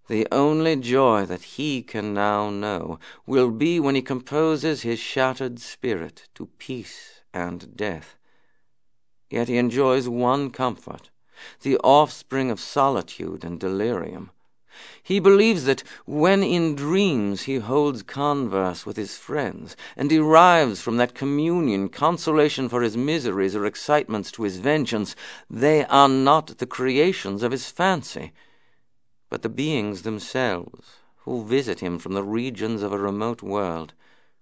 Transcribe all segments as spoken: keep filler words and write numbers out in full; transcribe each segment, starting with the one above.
The only joy that he can now know will be when he composes his shattered spirit to peace and death. Yet he enjoys one comfort, the offspring of solitude and delirium. He believes that when in dreams he holds converse with his friends, and derives from that communion consolation for his miseries or excitements to his vengeance, they are not the creations of his fancy, but the beings themselves, who visit him from the regions of a remote world.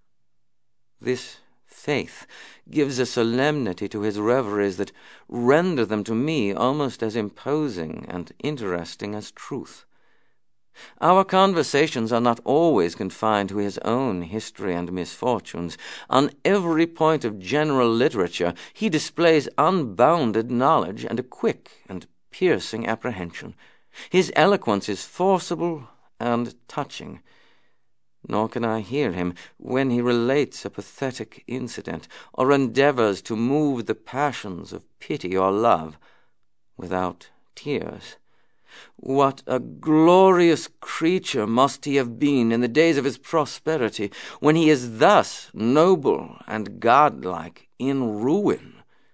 This faith gives a solemnity to his reveries that render them to me almost as imposing and interesting as truth. Our conversations are not always confined to his own history and misfortunes. On every point of general literature he displays unbounded knowledge and a quick and piercing apprehension. His eloquence is forcible and touching. Nor can I hear him when he relates a pathetic incident, or endeavors to move the passions of pity or love, without tears. What a glorious creature must he have been in the days of his prosperity, when he is thus noble and godlike in ruin!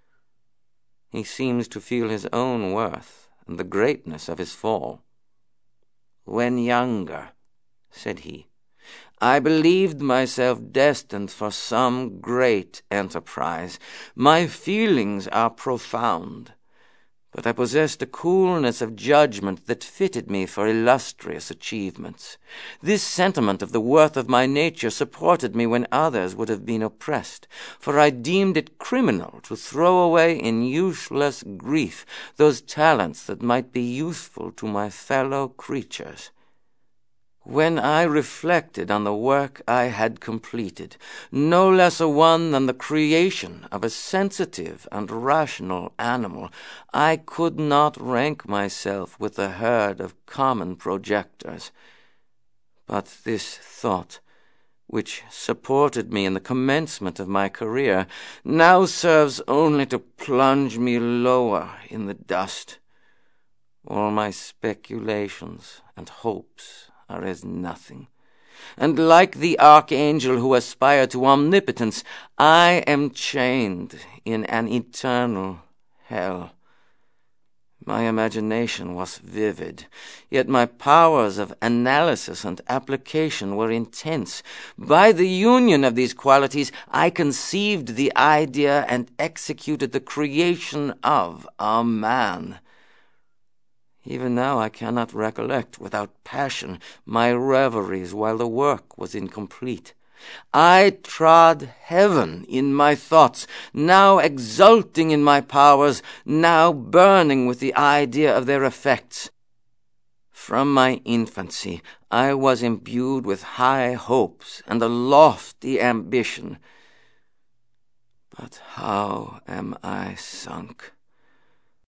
He seems to feel his own worth and the greatness of his fall. "When younger," said he, "I believed myself destined for some great enterprise. My feelings are profound, but I possessed a coolness of judgment that fitted me for illustrious achievements. This sentiment of the worth of my nature supported me when others would have been oppressed, for I deemed it criminal to throw away in useless grief those talents that might be useful to my fellow creatures. When I reflected on the work I had completed, no less a one than the creation of a sensitive and rational animal, I could not rank myself with the herd of common projectors. But this thought, which supported me in the commencement of my career, now serves only to plunge me lower in the dust. All my speculations and hopes are as nothing, and like the archangel who aspired to omnipotence, I am chained in an eternal hell. My imagination was vivid, yet my powers of analysis and application were intense. By the union of these qualities I conceived the idea and executed the creation of a man. Even now I cannot recollect without passion my reveries while the work was incomplete. I trod heaven in my thoughts, now exulting in my powers, now burning with the idea of their effects. From my infancy I was imbued with high hopes and a lofty ambition. But how am I sunk?